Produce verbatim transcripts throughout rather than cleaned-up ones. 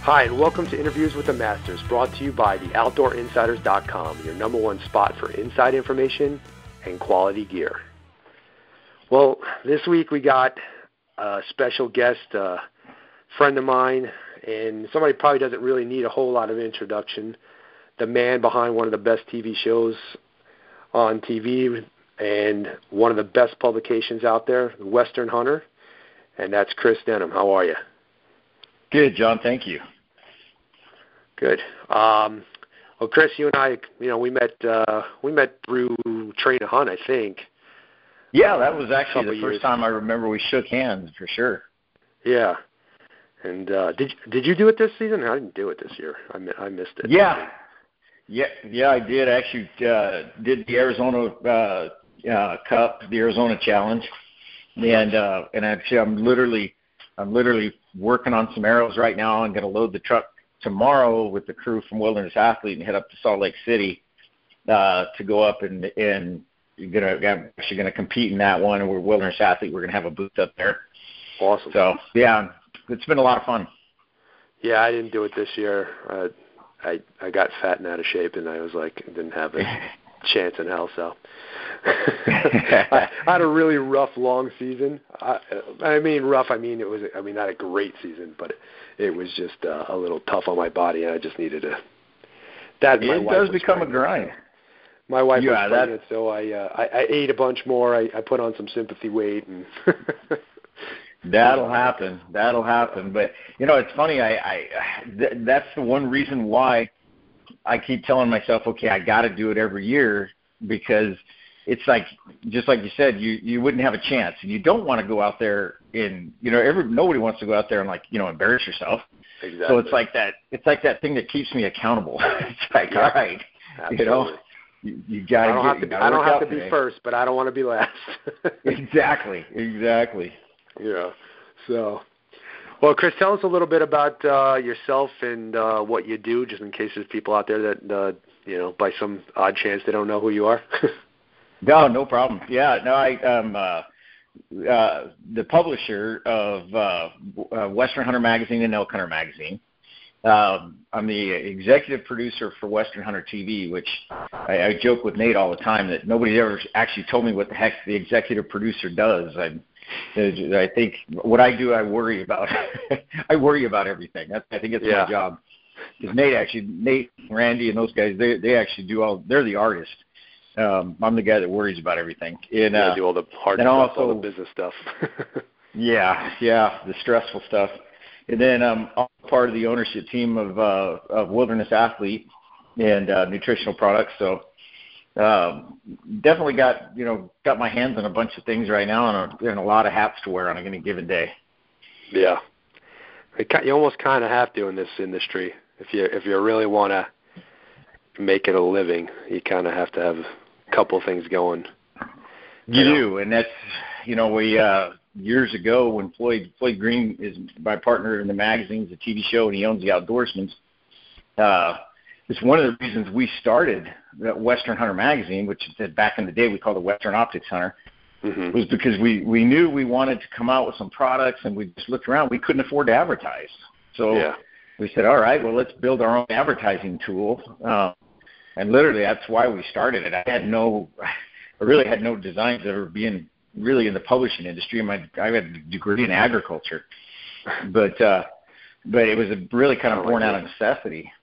Hi, and welcome to Interviews with the Masters, brought to you by the outdoor insiders dot com, your number one spot for inside information and quality gear. Well, this week we got a special guest, a friend of mine, and somebody probably doesn't really need a whole lot of introduction. The man behind one of the best T V shows on T V and one of the best publications out there, The Western Hunter, and that's Chris Denham. How are you? Good, John. Thank you. Good. Um, well, Chris, you and I, you know, we met uh, we met through Train to Hunt, I think. Yeah, that was actually the years. first time I remember we shook hands, for sure. Yeah. And uh, did did you do it this season? I didn't do it this year. I I missed it. Yeah. Yeah, yeah, I did. I actually uh, did the Arizona uh, uh, Cup, the Arizona Challenge, and uh, and actually I'm literally I'm literally working on some arrows right now. I'm going to load the truck tomorrow with the crew from Wilderness Athlete and head up to Salt Lake City uh, to go up and and gonna I'm actually going to compete in that one. We're Wilderness Athlete. We're going to have a booth up there. Awesome. So yeah, it's been a lot of fun. Yeah, I didn't do it this year. Uh, I I got fat and out of shape, and I was like, didn't have a chance in hell. So I, I had a really rough, long season. I, I mean, rough. I mean, it was. I mean, not a great season, but it, it was just uh, a little tough on my body, and I just needed to. That it does become pregnant. a grind. My wife yeah, was pregnant, that... so I, uh, I I ate a bunch more. I, I put on some sympathy weight, and that'll happen. That'll happen. But you know, it's funny. I, I th- that's the one reason why I keep telling myself, okay, I got to do it every year, because it's like, just like you said, you you wouldn't have a chance, and you don't want to go out there in, you know, every nobody wants to go out there and like, you know, embarrass yourself. Exactly. So it's like that. It's like that thing that keeps me accountable. It's like, yeah, all right, absolutely. you know. You, you got to get. You be, I don't have to be today. first, but I don't want to be last. Exactly. Exactly. Yeah. So, well, Chris, tell us a little bit about uh, yourself and uh, what you do, just in case there's people out there that, uh, you know, by some odd chance they don't know who you are. No, no problem. Yeah, no, I am uh, uh, the publisher of uh, uh, Western Hunter Magazine and Elk Hunter Magazine. Um, I'm the executive producer for Western Hunter T V, which I, I joke with Nate all the time that nobody ever actually told me what the heck the executive producer does. I, I think what I do, I worry about. I worry about everything. That's, I think it's yeah. my job. Because Nate actually, Nate, Randy, and those guys, they they actually do all. They're the artists. Um, I'm the guy that worries about everything. And yeah, uh, do all the hard and stuff, also, all the business stuff. yeah, yeah, the stressful stuff. And then I'm also part of the ownership team of uh, of Wilderness Athlete and uh, nutritional products. So um, definitely got you know got my hands on a bunch of things right now, and a, and a lot of hats to wear on any given day. Yeah, you almost kind of have to in this industry if you if you really want to make it a living. You kind of have to have a couple things going. You, you know? do, and that's you know we. Uh, Years ago, when Floyd Floyd Green is my partner in the magazines, the T V show, and he owns the Outdoorsman's, uh, it's one of the reasons we started that Western Hunter magazine, which back in the day we called it Western Optics Hunter, mm-hmm. was because we, we knew we wanted to come out with some products, and we just looked around. We couldn't afford to advertise. So yeah. we said, all right, well, let's build our own advertising tool. Uh, and literally that's why we started it. I had no, I really had no designs of ever being really in the publishing industry. My, I had a degree in agriculture, but uh, but it was a really kind of born out of necessity.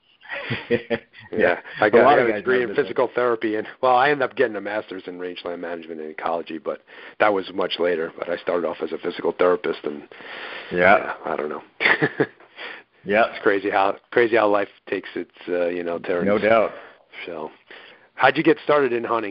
yeah, I got, I got a degree in physical therapy, and well, I ended up getting a master's in rangeland management and ecology, but that was much later. But I started off as a physical therapist, and yeah, yeah I don't know. Yeah, it's crazy how crazy how life takes its uh, you know turns. No doubt. So, how'd you get started in hunting?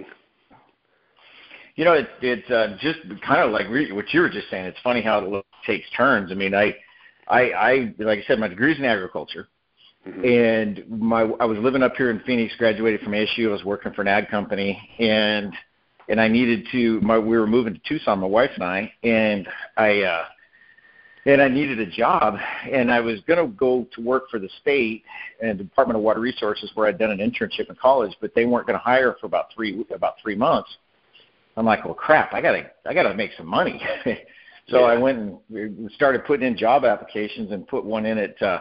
You know, it, it's uh, just kind of like re- what you were just saying. It's funny how it takes turns. I mean, I, I, I like I said, my degree's in agriculture, mm-hmm. and my I was living up here in Phoenix. Graduated from A S U. I was working for an ag company, and and I needed to. My we were moving to Tucson, my wife and I, and I uh, and I needed a job, and I was going to go to work for the state and Department of Water Resources, where I'd done an internship in college, but they weren't going to hire for about three about three months. I'm like, well, crap, I gotta, I gotta make some money. so yeah. I went and started putting in job applications and put one in at uh,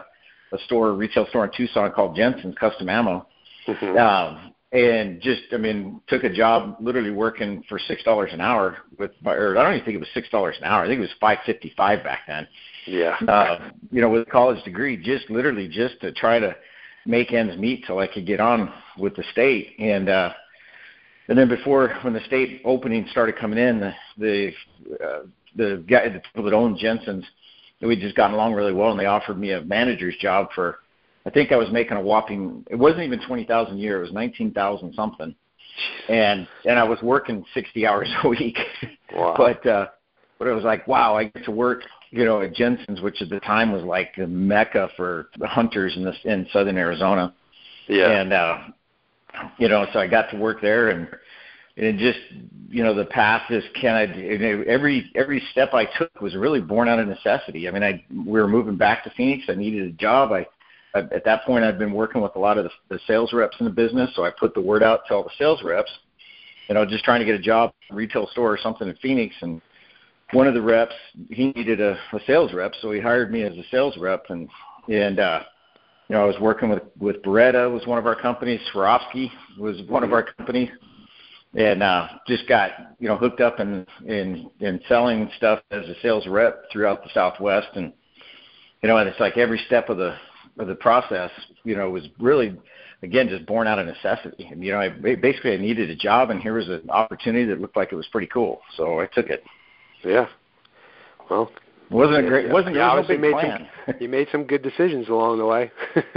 a store, a retail store in Tucson called Jensen's Custom Ammo. Mm-hmm. Um, and just, I mean, took a job literally working for six dollars an hour with my, or I don't even think it was six dollars an hour. I think it was five fifty-five back then. Yeah. Uh, you know, with a college degree, just literally just to try to make ends meet till I could get on with the state. And, uh, and then before, when the state opening started coming in, the, the, uh, the guy, the people that owned Jensen's, we'd just gotten along really well, and they offered me a manager's job for, I think I was making a whopping, it wasn't even twenty thousand a year, it was nineteen thousand something. And and I was working sixty hours a week. Wow. but uh, but it was like, wow, I get to work, you know, at Jensen's, which at the time was like the mecca for the hunters in this in southern Arizona. Yeah. And uh, you know, so I got to work there, and and just, you know, the path just kind of, every every step I took was really born out of necessity. I mean, I we were moving back to Phoenix. I needed a job. I At that point, I'd been working with a lot of the, the sales reps in the business, so I put the word out to all the sales reps, you know, just trying to get a job at a retail store or something in Phoenix. And one of the reps, he needed a, a sales rep, so he hired me as a sales rep. And, and uh, you know, I was working with, with Beretta was one of our companies. Swarovski was one of our companies. And uh, just got, you know, hooked up in, in, in selling stuff as a sales rep throughout the Southwest. And, you know, and it's like every step of the of the process, you know, was really, again, just born out of necessity. And, you know, I basically I needed a job, and here was an opportunity that looked like it was pretty cool, so I took it. Yeah. Well, it wasn't a great, wasn't yeah, there was no big made plan. Some, you made some good decisions along the way.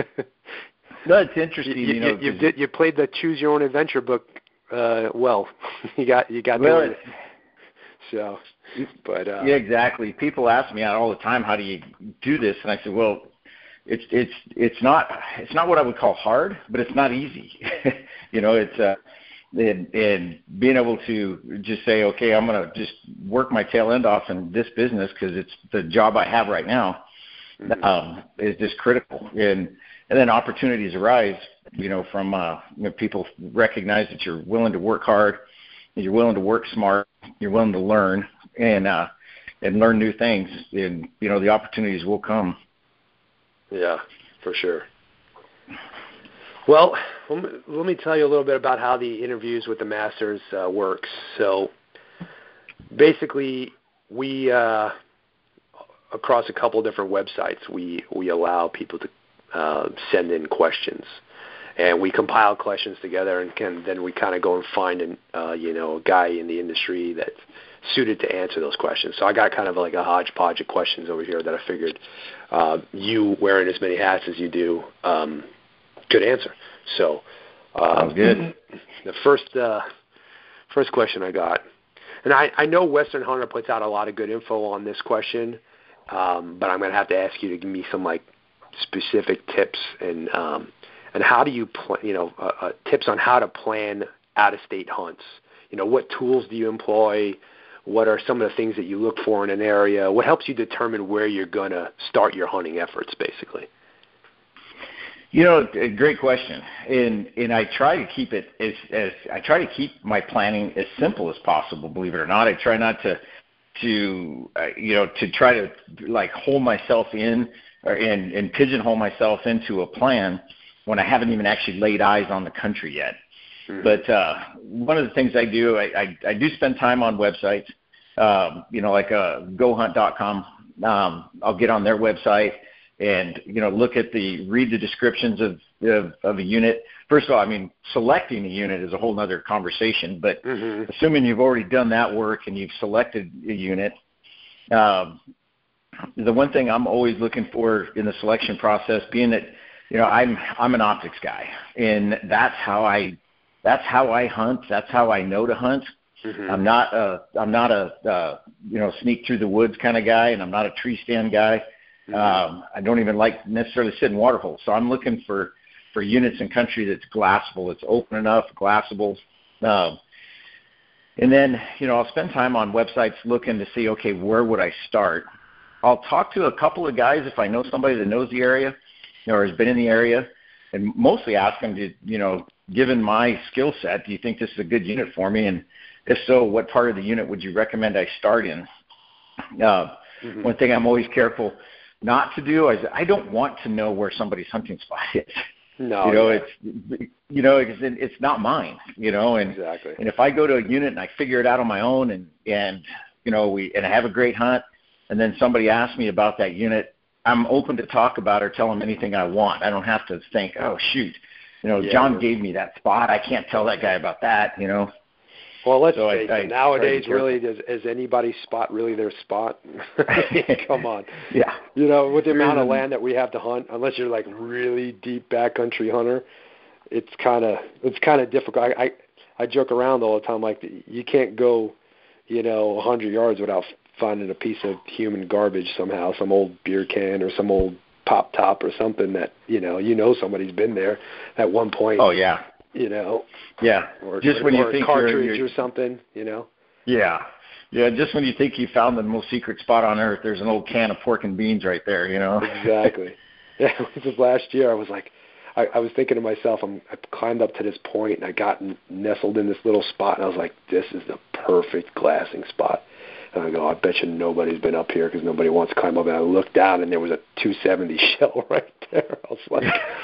No, it's interesting. You, you, you, know, you, did, you played the Choose Your Own Adventure book uh, well. you got you got well, there. So, but uh, yeah, exactly. People ask me all the time, how do you do this? And I said, well, It's it's it's not it's not what I would call hard, but it's not easy. you know, it's uh, and, and being able to just say, okay, I'm going to just work my tail end off in this business because it's the job I have right now, mm-hmm. um, is just critical. And and then opportunities arise, you know, from uh, you know, people recognize that you're willing to work hard, you're willing to work smart, you're willing to learn and uh, and learn new things, and you know the opportunities will come. Yeah, for sure. Well, let me, let me tell you a little bit about how the interviews with the Masters uh, works. So basically, we, uh, across a couple different websites, we, we allow people to uh, send in questions. And we compile questions together, and can, then we kind of go and find an, uh, you know, a guy in the industry that's suited to answer those questions. So I got kind of like a hodgepodge of questions over here that I figured uh, you, wearing as many hats as you do, um, could answer. So uh, Sounds good. The first uh, first question I got, and I, I know Western Hunter puts out a lot of good info on this question, um, but I'm going to have to ask you to give me some like specific tips and um, and how do you pl- you know uh, uh, tips on how to plan out-of-state hunts. You know, what tools do you employ? What are some of the things that you look for in an area? What helps you determine where you're going to start your hunting efforts, basically? You know, a great question, and and I try to keep it as as I try to keep my planning as simple as possible. Believe it or not, I try not to to uh, you know to try to like hold myself in or and and pigeonhole myself into a plan when I haven't even actually laid eyes on the country yet. Mm-hmm. But uh, one of the things I do, I, I, I do spend time on websites, um, you know, like uh, go hunt dot com. Um, I'll get on their website and, you know, look at the, read the descriptions of, of, of a unit. First of all, I mean, selecting a unit is a whole other conversation, but mm-hmm. assuming you've already done that work and you've selected a unit, um, the one thing I'm always looking for in the selection process, being that, you know, I'm, I'm an optics guy, and that's how I, That's how I hunt. That's how I know to hunt. Mm-hmm. I'm not a I'm not a uh, you know sneak through the woods kind of guy, and I'm not a tree stand guy. Mm-hmm. Um, I don't even like necessarily sit in water holes. So I'm looking for, for units in country that's glassable. It's open enough, glassable. Um, and then you know I'll spend time on websites looking to see, okay, where would I start? I'll talk to a couple of guys if I know somebody that knows the area, you know, or has been in the area, and mostly ask them to you know. Given my skill set, do you think this is a good unit for me? And if so, what part of the unit would you recommend I start in? Uh, mm-hmm. One thing I'm always careful not to do is I don't want to know where somebody's hunting spot is. No, you know, yeah. it's you know, it's, it's not mine. You know, and exactly. and if I go to a unit and I figure it out on my own, and and you know, we and I have a great hunt, and then somebody asks me about that unit, I'm open to talk about or tell them anything I want. I don't have to think, oh shoot, you know, yeah, John yeah. gave me that spot. I can't tell that guy about that. You know. Well, let's so face I, it. I Nowadays, really, is, is anybody's spot really their spot? Come on. Yeah. You know, with the amount of land that we have to hunt, unless you're like really deep backcountry hunter, it's kind of it's kind of difficult. I, I I joke around all the time, like you can't go, you know, one hundred yards without finding a piece of human garbage somehow, some old beer can or some old pop top or something that you know you know somebody's been there at one point. Oh yeah. You know, yeah. Or, just or, when you or think a cartridge you're, you're, or something, you know. Yeah, yeah. Just when you think you found the most secret spot on earth, there's an old can of pork and beans right there. You know. Exactly. Yeah. This was last year. I was like, I, I was thinking to myself, I'm, I climbed up to this point and I got nestled in this little spot, and I was like, this is the perfect glassing spot. And I go, I bet you nobody's been up here because nobody wants to climb up. And I looked down, and there was a two seventy shell right there. I was like,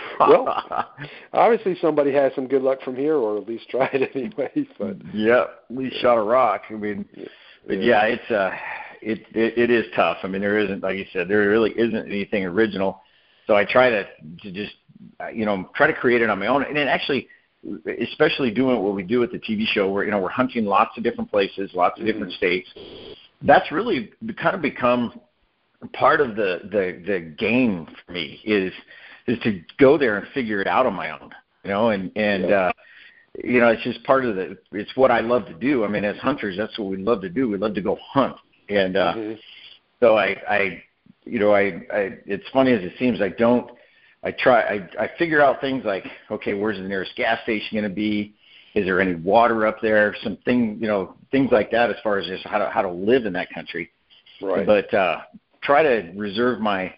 well, obviously somebody has some good luck from here, or at least tried it anyway. But yeah, at least shot a rock. I mean, but yeah, it's uh, it, it it is tough. I mean, there isn't, like you said, there really isn't anything original. So I try to to just you know try to create it on my own, and then actually. Especially doing what we do at the T V show, where you know we're hunting lots of different places, lots of mm-hmm. different states. That's really kind of become part of the, the the game for me is is to go there and figure it out on my own, you know, and and yeah. uh, you know it's just part of the it's what I love to do. I mean, as hunters, that's what we love to do. We love to go hunt, and uh, mm-hmm. so I I you know I, I it's funny as it seems, I don't. I try. I, I figure out things like, okay, where's the nearest gas station going to be? Is there any water up there? Some thing, you know, things like that as far as just how to how to live in that country. Right. But uh, try to reserve my,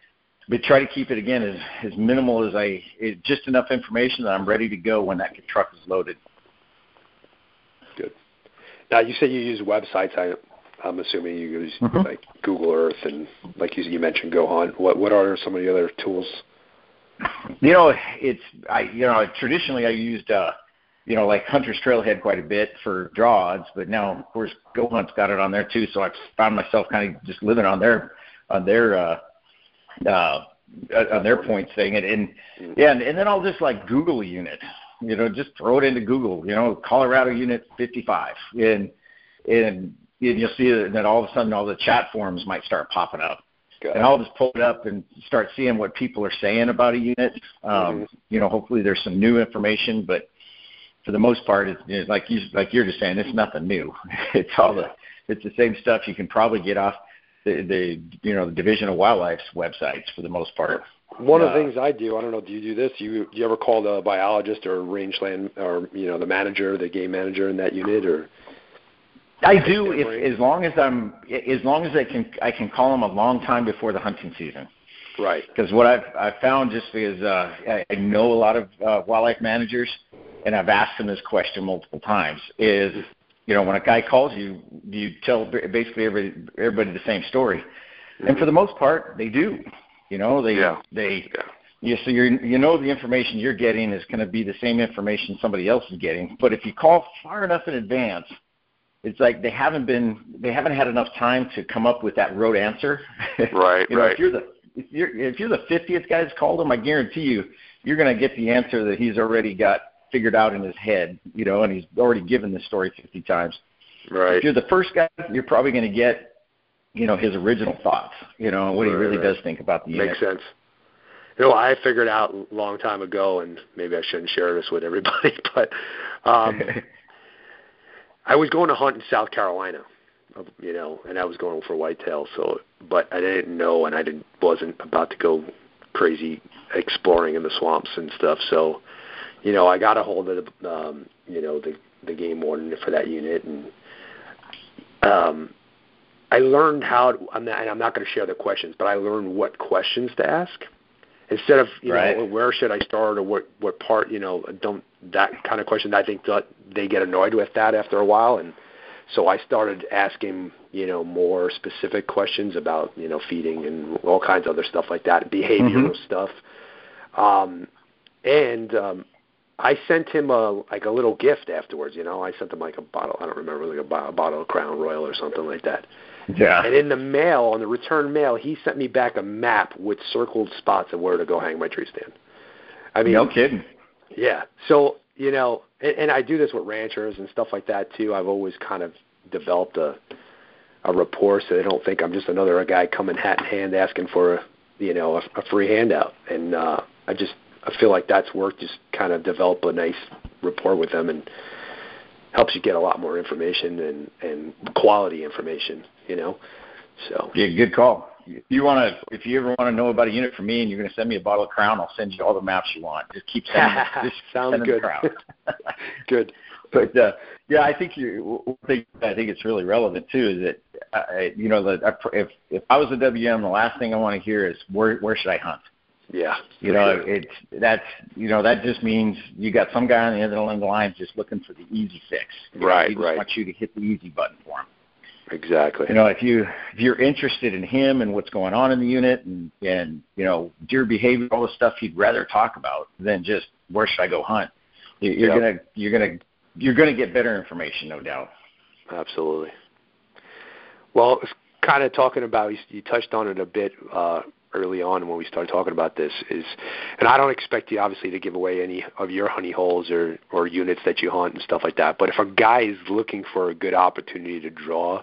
but try to keep it again as as minimal as I, it, just enough information that I'm ready to go when that truck is loaded. Good. Now you say you use websites. I I'm assuming you use mm-hmm. like Google Earth and like you you mentioned Go Hunt. What what are some of the other tools? You know, it's I you know traditionally I used uh, you know like Hunter's Trailhead quite a bit for draw odds, but now of course Go Hunt's got it on there too. So I found myself kind of just living on their on their uh, uh, on their points thing, and, and yeah, and, and then I'll just like Google a unit, you know, just throw it into Google, you know, Colorado Unit fifty-five, and and, and you'll see that all of a sudden all the chat forums might start popping up. Got and I'll just pull it up and start seeing what people are saying about a unit. Um, mm-hmm. You know, hopefully there's some new information, but for the most part, it's, it's like you like you're just saying, it's nothing new. It's all the it's the same stuff you can probably get off the, the you know the Division of Wildlife's websites for the most part. One uh, of the things I do, I don't know, do you do this? You do you ever call the biologist or rangeland or you know the manager, the game manager in that unit, or? I do, if as long as I'm, as long as I can, I can call them a long time before the hunting season. Right. Because what I've I've found just because uh, I, I know a lot of uh, wildlife managers, and I've asked them this question multiple times: is you know when a guy calls you, do you tell basically everybody everybody the same story? Mm-hmm. And for the most part, they do. You know, they yeah. they. Yeah. You, so you you know the information you're getting is going to be the same information somebody else is getting. But if you call far enough in advance, it's like they haven't been they haven't had enough time to come up with that rote answer. Right, you know, right. If you're the if you're if you're the fiftieth guy that's called him, I guarantee you you're going to get the answer that he's already got figured out in his head. You know, and he's already given the story fifty times. Right. If you're the first guy, you're probably going to get you know his original thoughts. You know, what right, he really right. does think about the unit. Makes sense. You know, I figured out a long time ago, and maybe I shouldn't share this with everybody, but. Um, I was going to hunt in South Carolina, you know, and I was going for whitetail. So, but I didn't know, and I didn't wasn't about to go crazy exploring in the swamps and stuff. So, you know, I got a hold of the, um, you know, the the game warden for that unit, and um, I learned how. To, I'm not, and I'm not going to share the questions, but I learned what questions to ask instead of you right. know where should I start or what what part. You know, don't that kind of question. I think that they get annoyed with that after a while, and So I started asking, you know, more specific questions about, you know, feeding and all kinds of other stuff like that, behavioral mm-hmm. stuff. Um, and um, I sent him a like a little gift afterwards. You know, I sent him like a bottle. I don't remember, like a, bo- a bottle of Crown Royal or something like that. Yeah. And in the mail, on the return mail, he sent me back a map with circled spots of where to go hang my tree stand. I mean, no kidding. Yeah. So, you know, and, and I do this with ranchers and stuff like that too. I've always kind of developed a a rapport so they don't think I'm just another guy coming hat in hand asking for a, you know, a, a free handout. And uh, I just I feel like that's worked. Just kind of develop a nice rapport with them and helps you get a lot more information and, and quality information, you know. So yeah, good call. If you want to, if you ever want to know about a unit from me, and you're going to send me a bottle of Crown, I'll send you all the maps you want. Just keep sending. Just Sounds sending good. Crown. Good. But uh, yeah, I think you. One thing I think it's really relevant too is that uh, you know that if if I was a W M, the last thing I want to hear is where where should I hunt? Yeah. You know, sure. it's that's you know that just means you got some guy on the other end of the line just looking for the easy fix. You right. Know, he just right. wants you to hit the easy button for him. Exactly. You know, if you if you're interested in him and what's going on in the unit and and you know deer behavior, all the stuff he'd rather talk about than just where should I go hunt, you're yep. gonna you're gonna you're gonna get better information, no doubt. Absolutely. Well, kind of talking about you touched on it a bit uh, early on when we started talking about this is, and I don't expect you obviously to give away any of your honey holes or or units that you hunt and stuff like that. But if a guy is looking for a good opportunity to draw,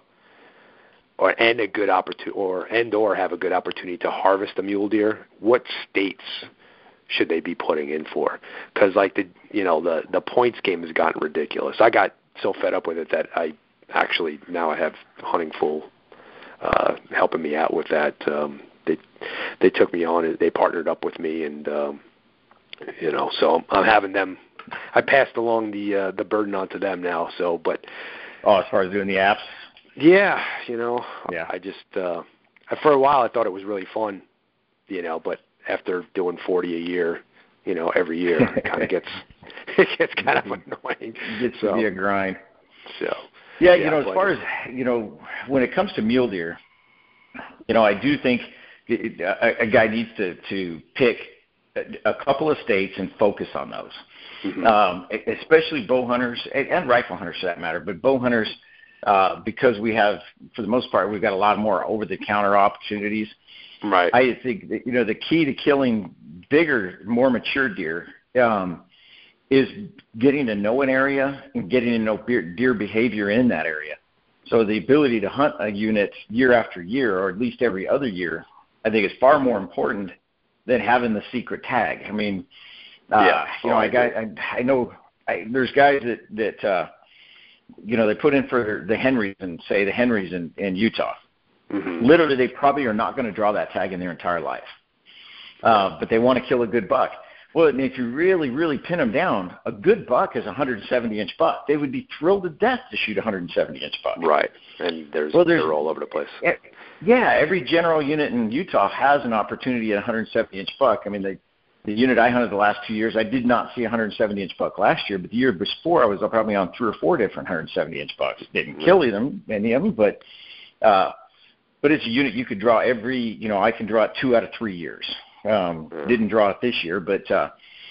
or and a good opportunity, or and or have a good opportunity to harvest a mule deer, what states should they be putting in for? Because like the you know the the points game has gotten ridiculous. I got so fed up with it that I actually now I have Hunting Fool uh, helping me out with that. Um, they they took me on and they partnered up with me, and um, you know so I'm having them. I passed along the uh, the burden on to them now. So, but oh, as far as doing the apps. Yeah, you know, yeah. I just, uh, for a while I thought it was really fun, you know, but after doing forty a year, you know, every year, it kind of gets, it gets kind of annoying. It gets so, to be a grind. So, yeah, yeah you know, as far as, you know, when it comes to mule deer, you know, I do think a, a guy needs to, to pick a, a couple of states and focus on those, mm-hmm. um, especially bow hunters and, and rifle hunters for that matter, but bow hunters, Uh, because we have, for the most part, we've got a lot more over-the-counter opportunities. Right. I think that, you know, the key to killing bigger, more mature deer um, is getting to know an area and getting to know deer behavior in that area. So the ability to hunt a unit year after year, or at least every other year, I think is far more important than having the secret tag. I mean, uh, yeah. you know, oh, I, got, I, I know I, there's guys that that. Uh, you know, they put in for the Henrys and say the Henrys in, in Utah. Mm-hmm. Literally, they probably are not going to draw that tag in their entire life. Uh, but they want to kill a good buck. Well, and if you really, really pin them down, a good buck is a one hundred seventy inch buck. They would be thrilled to death to shoot a one hundred seventy inch buck. Right. And there's, well, there's they're all over the place. Yeah, every general unit in Utah has an opportunity at a one hundred seventy inch buck. I mean, they The unit I hunted the last two years, I did not see a one hundred seventy inch buck last year, but the year before I was probably on three or four different one hundred seventy inch bucks. Didn't kill them, any of them, but uh, but it's a unit you could draw every, you know, I can draw it two out of three years. Um, yeah. Didn't draw it this year, but uh,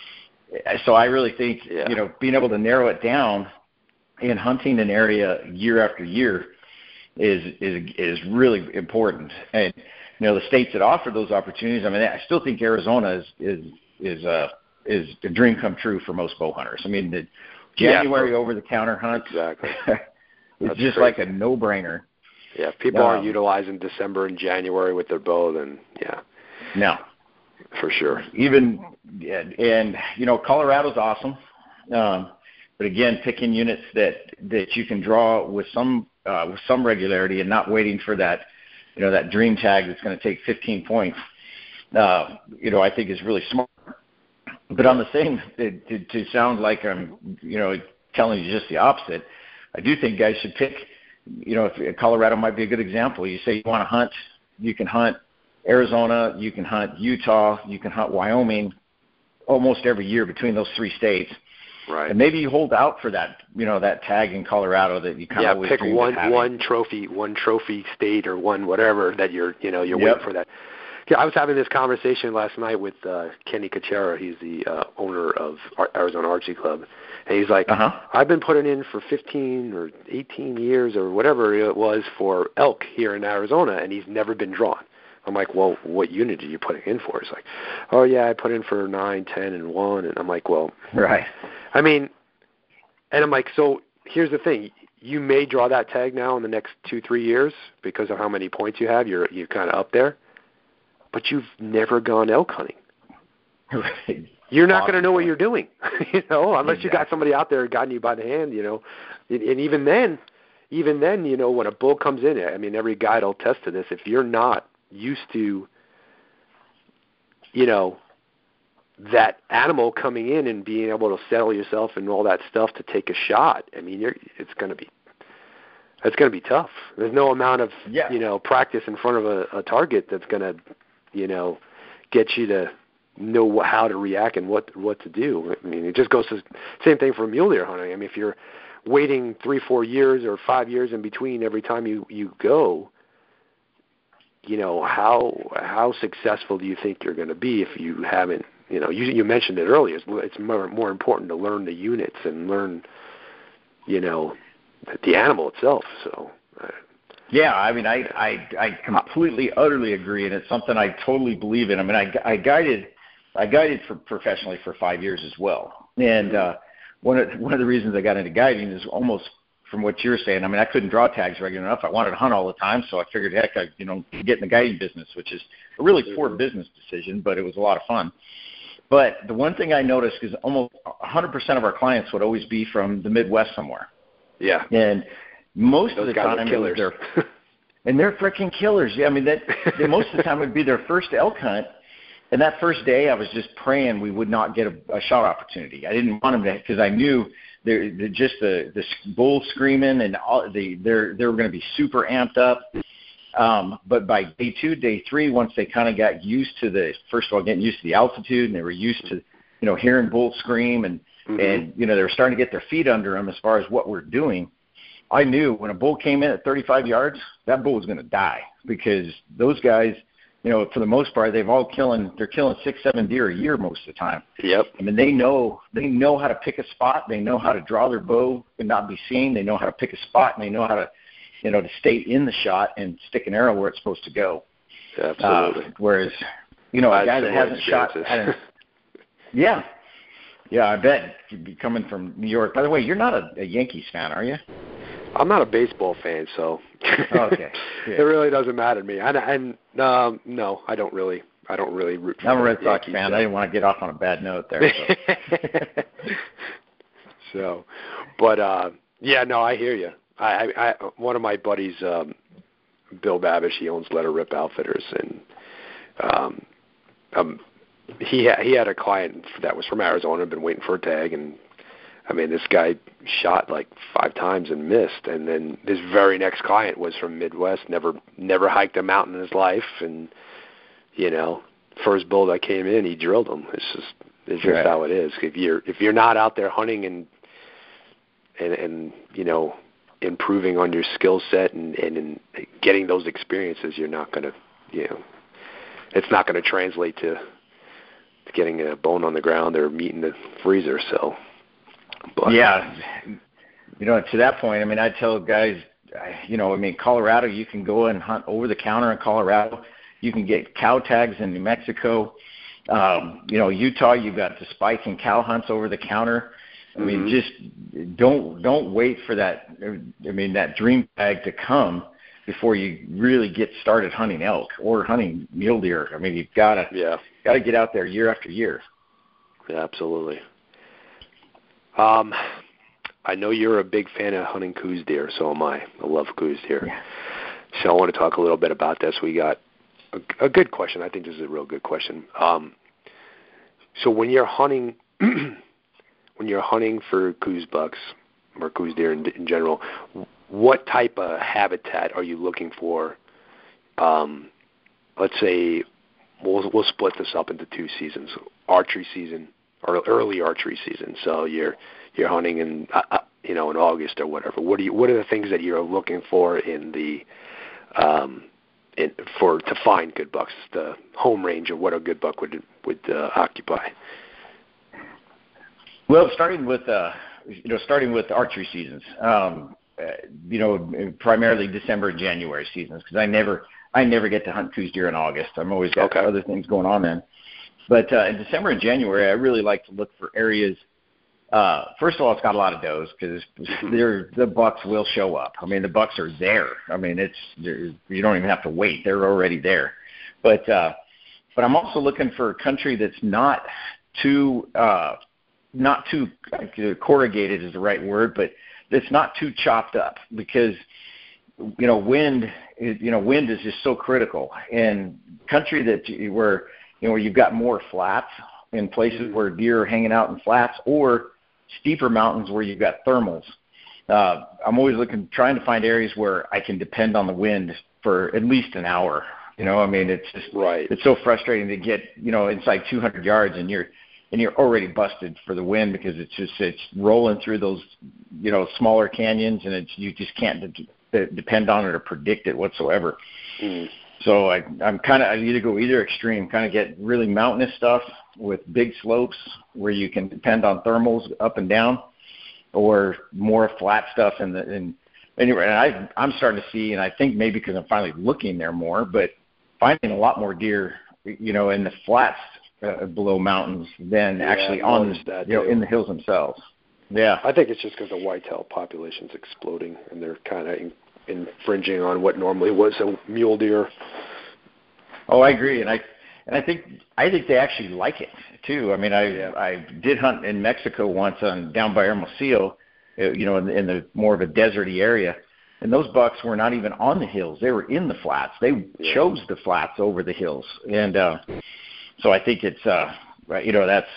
so I really think, yeah. you know, being able to narrow it down and hunting an area year after year is is is really important. And you know, the states that offer those opportunities, I mean, I still think Arizona is is is uh is a dream come true for most bow hunters. I mean, the January yeah, over the counter hunt, exactly. it's That's just crazy. like a no brainer. Yeah, if people um, aren't utilizing December and January with their bow, then yeah, no, for sure. Even and, and you know, Colorado's awesome, um, but again, picking units that that you can draw with some uh, with some regularity and not waiting for that, you know, that dream tag that's going to take fifteen points. Uh, you know, I think is really smart. But on the same, to, to sound like I'm, you know, telling you just the opposite, I do think guys should pick, you know, if Colorado might be a good example. You say you want to hunt, you can hunt Arizona, you can hunt Utah, you can hunt Wyoming almost every year between those three states. Right. And maybe you hold out for that, you know, that tag in Colorado that you kind yeah, of always pick dreamed one of having. one trophy, one trophy state or one whatever that you're, you know, you're Yep. waiting for that. Yeah, I was having this conversation last night with uh, Kenny Kuchera. He's the uh, owner of Ar- Arizona Archery Club, and he's like, Uh-huh. I've been putting in for fifteen or eighteen years or whatever it was for elk here in Arizona, and he's never been drawn. I'm like, well, what unit are you putting in for? He's like, oh yeah, I put in for nine, ten, and one, and I'm like, well, Right. I mean, and I'm like, so here's the thing. You may draw that tag now in the next two, three years because of how many points you have. You're you're kind of up there. But you've never gone elk hunting. Right. You're not Awesome going to know what point. you're doing, you know, unless Exactly. you got somebody out there guiding you by the hand, you know. And, and even then, even then, you know, when a bull comes in, I mean, every guide will attest to this. If you're not used to, you know, that animal coming in and being able to settle yourself and all that stuff to take a shot, I mean, you're, it's going to be, it's going to be tough. There's no amount of, Yeah. you know, practice in front of a, a target that's going to, you know, get you to know how to react and what what to do. I mean, it just goes to same thing for mule deer hunting. I mean, if you're waiting three, four years or five years in between every time you, you go, you know, how how successful do you think you're going to be if you haven't, you know, you you mentioned it earlier. It's, it's more more important to learn the units and learn, you know, the animal itself. So. Uh, Yeah, I mean, I, I I completely, utterly agree, and it's something I totally believe in. I mean, I, I guided, I guided for professionally for five years as well, and uh, one of one of the reasons I got into guiding is almost from what you're saying. I mean, I couldn't draw tags regular enough. I wanted to hunt all the time, so I figured, heck, I you know get in the guiding business, which is a really poor business decision, but it was a lot of fun. But the one thing I noticed is almost one hundred percent of our clients would always be from the Midwest somewhere. Yeah. And most Those of the guys time, are killers. it was their, and they're freaking killers. Yeah, I mean, that they, most of the time it would be their first elk hunt, and that first day I was just praying we would not get a, a shot opportunity. I didn't want them to, because I knew they're, they're just the the bull screaming and all the they're they were going to be super amped up. Um, but by day two, day three, once they kind of got used to the first of all getting used to the altitude, and they were used to you know hearing bulls scream, and mm-hmm. and you know they were starting to get their feet under them as far as what we're doing. I knew when a bull came in at thirty-five yards, that bull was going to die, because those guys, you know, for the most part, they've all killing, they're killing six, seven deer a year most of the time. Yep. I mean, they know, they know how to pick a spot. They know how to draw their bow and not be seen. They know how to pick a spot, and they know how to, you know, to stay in the shot and stick an arrow where it's supposed to go. Absolutely. Uh, whereas, you know, a I've guy that hasn't shot, at yeah. Yeah, I bet you'd be coming from New York. By the way, you're not a, a Yankees fan, are you? I'm not a baseball fan, so okay. Yeah. It really doesn't matter to me. And, and um, no, I don't really. I don't really root for I'm a Red Yankees, Sox fan. So. I didn't want to get off on a bad note there. So, so but uh, yeah, no, I hear you. I, I, I one of my buddies, um, Bill Babish, he owns Let Her Rip Outfitters, and um, um, he ha- he had a client that was from Arizona, had been waiting for a tag, and I mean, this guy shot like five times and missed, and then this very next client was from Midwest, never never hiked a mountain in his life, and you know, first bull that came in, he drilled him. It's just it's just right. how it is. If you're if you're not out there hunting and and and you know improving on your skill set and and, and getting those experiences, you're not gonna you know it's not gonna translate to, to getting a bone on the ground or meat in the freezer. So. But, yeah, you know, to that point, I mean, I tell guys, you know, I mean, Colorado, you can go and hunt over the counter in Colorado. You can get cow tags in New Mexico. Um, you know, Utah, you've got the spike and cow hunts over the counter. I mean, mm-hmm. just don't don't wait for that. I mean, that dream tag to come before you really get started hunting elk or hunting mule deer. I mean, you've got to yeah. got to get out there year after year. Yeah, absolutely. Um, I know you're a big fan of hunting Coues deer, so am I. I love Coues deer. Yeah. So I want to talk a little bit about this. We got a, a good question. I think this is a real good question. Um, so when you're hunting, when you're hunting for Coues bucks or Coues deer in, in general, what type of habitat are you looking for? Um, let's say we'll we'll split this up into two seasons: archery season or early archery season. So you're you're hunting in uh, you know in August or whatever. What do you what are the things that you're looking for in the um, in, for to find good bucks? The home range of what a good buck would would uh, occupy. Well, starting with uh, you know starting with archery seasons, um, uh, you know primarily December and January seasons, because I never I never get to hunt Coues deer in August. I'm always got okay. other things going on then. But uh, in December and January, I really like to look for areas. Uh, first of all, it's got a lot of does because the bucks will show up. I mean, the bucks are there. I mean, it's you don't even have to wait; they're already there. But uh, but I'm also looking for a country that's not too uh, not too uh, corrugated is the right word, but that's not too chopped up, because you know wind you know wind is just so critical. And country that where you know where you've got more flats in places mm-hmm. where deer are hanging out in flats, or steeper mountains where you've got thermals. Uh, I'm always looking, trying to find areas where I can depend on the wind for at least an hour. You know, I mean, it's just, right. It's so frustrating to get, you know, inside two hundred yards and you're, and you're already busted for the wind, because it's just, it's rolling through those, you know, smaller canyons, and it's, you just can't de- depend on it or predict it whatsoever. Mm. So I, I'm kind of, I either go either extreme, kind of get really mountainous stuff with big slopes where you can depend on thermals up and down, or more flat stuff in the, in, anyway, and I, I'm starting to see, and I think maybe because I'm finally looking there more, but finding a lot more deer, you know, in the flats uh, below mountains than yeah, actually on, that you know, too. in the hills themselves. Yeah. I think it's just because the whitetail population's exploding, and they're kind of in, infringing on what normally was a mule deer. Oh, I agree, and I and I think I think they actually like it too. I mean, I yeah. I did hunt in Mexico once on down by Hermosillo, you know, in, in the more of a deserty area, and those bucks were not even on the hills; they were in the flats. They yeah. chose the flats over the hills, and uh, so I think it's uh, you know that's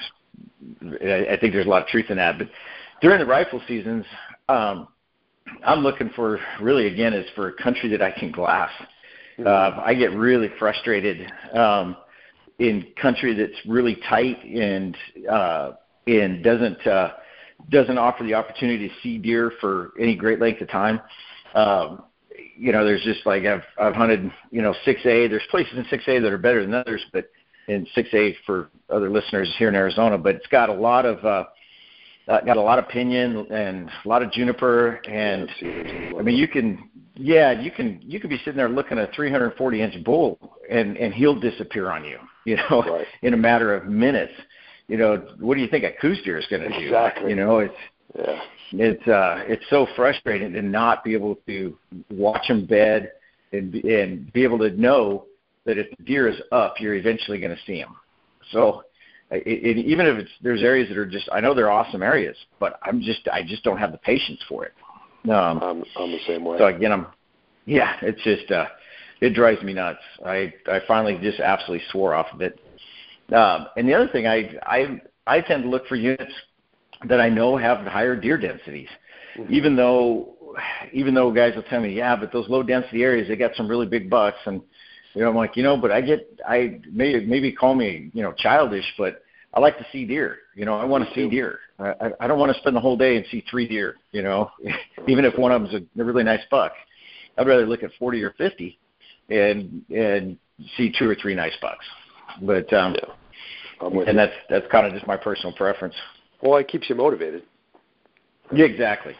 I think there's a lot of truth in that. But during the rifle seasons, um, I'm looking for really again is for a country that I can glass. Uh, I get really frustrated um, in country that's really tight and uh, and doesn't uh, doesn't offer the opportunity to see deer for any great length of time. Um, you know, there's just like I've I've hunted you know six A. There's places in six A that are better than others, but in six A for other listeners here in Arizona. But it's got a lot of uh, uh, got a lot of pinyon and a lot of juniper, and I mean you can. Yeah, you can you can be sitting there looking at a three hundred forty inch bull, and, and he'll disappear on you, you know, right. in a matter of minutes. You know, what do you think a Coues deer is going to do? Exactly. You know, it's yeah. it's uh it's so frustrating to not be able to watch them bed and and be able to know that if the deer is up, you're eventually going to see him. So it, it, even if it's there's areas that are just I know they're awesome areas, but I'm just I just don't have the patience for it. Um, I'm, I'm the same way. So again, I'm, yeah, it's just, uh, it drives me nuts. I, I finally just absolutely swore off of it. Um, and the other thing, I, I, I tend to look for units that I know have higher deer densities, mm-hmm. even though, even though guys will tell me, yeah, but those low density areas, they got some really big bucks. And, you know, I'm like, you know, but I get, I maybe, maybe call me, you know, childish, but I like to see deer. You know, I want to see deer. I, I don't want to spend the whole day and see three deer, you know, even if one of them's a, a really nice buck. I'd rather look at forty or fifty and and see two or three nice bucks. But um, yeah, I'm with and you. that's that's kind of just my personal preference. Well, it keeps you motivated. Yeah, exactly.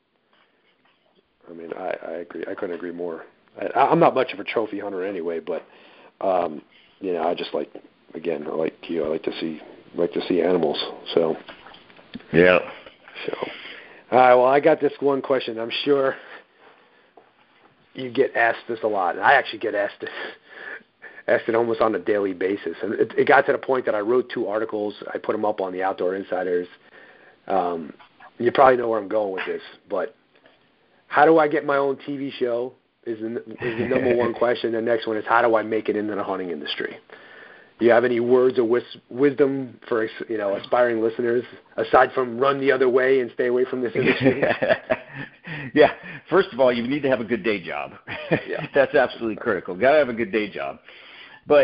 I mean, I, I agree. I couldn't agree more. I, I'm not much of a trophy hunter anyway, but um, you know, I just like again, I like you. I like to see like to see animals. So. Yeah. So, all right. Well, I got this one question. I'm sure you get asked this a lot, and I actually get asked this, asked it almost on a daily basis. And it, it got to the point that I wrote two articles. I put them up on the Outdoor Insiders. Um, you probably know where I'm going with this, but how do I get my own T V show? Is the, is the number one question. The next one is how do I make it into the hunting industry? Do you have any words of wis- wisdom for you know aspiring listeners aside from run the other way and stay away from this industry? Yeah. First of all, you need to have a good day job. Yeah. That's absolutely critical. Got to have a good day job. But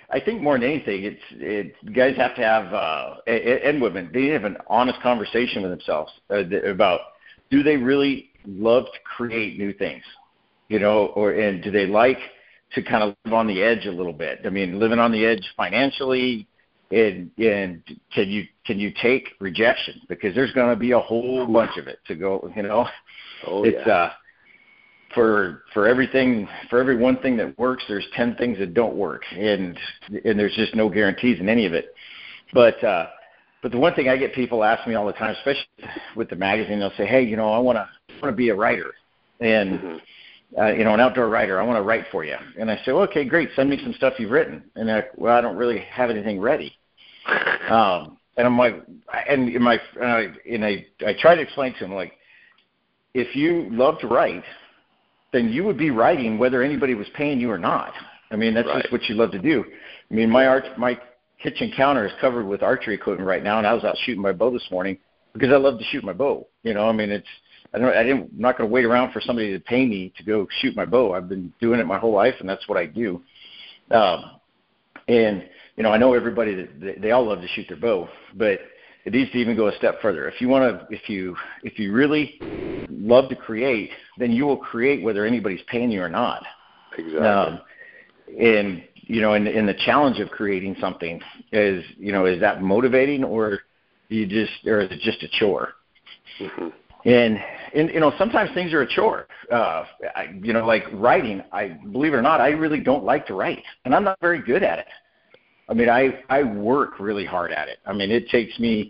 I think more than anything, it's it, guys have to have uh, and, and women. They have an honest conversation with themselves uh, about do they really love to create new things, you know, or and do they like to kind of live on the edge a little bit? I mean, living on the edge financially, and and can you can you take rejection, because there's going to be a whole bunch of it to go, you know. Oh it's yeah. uh for for everything for every one thing that works, there's ten things that don't work, and and there's just no guarantees in any of it. But uh, but the one thing I get people ask me all the time, especially with the magazine, they'll say, hey, you know, I want to want to be a writer, and mm-hmm. uh, you know, an outdoor writer. I want to write for you. And I say, well, okay, great, send me some stuff you've written. And they're like, well, I don't really have anything ready. um, and I'm like, and in my uh, and I I try to explain to them, like, if you love to write, then you would be writing whether anybody was paying you or not. I mean, that's right. Just what you love to do. I mean, my art, my kitchen counter is covered with archery equipment right now, and I was out shooting my bow this morning because I love to shoot my bow. You know, I mean, it's I don't I didn't I'm not going to wait around for somebody to pay me to go shoot my bow. I've been doing it my whole life, and that's what I do. Um, and you know, I know everybody that they, they all love to shoot their bow, but it needs to even go a step further. If you want to, if you if you really love to create, then you will create whether anybody's paying you or not. Exactly. Um, and you know, and, and the challenge of creating something is, you know, is that motivating, or you just, or is it just a chore? Mm-hmm. And and you know, sometimes things are a chore. Uh, I, you know, like writing. I believe it or not, I really don't like to write, and I'm not very good at it. I mean, I I work really hard at it. I mean, it takes me.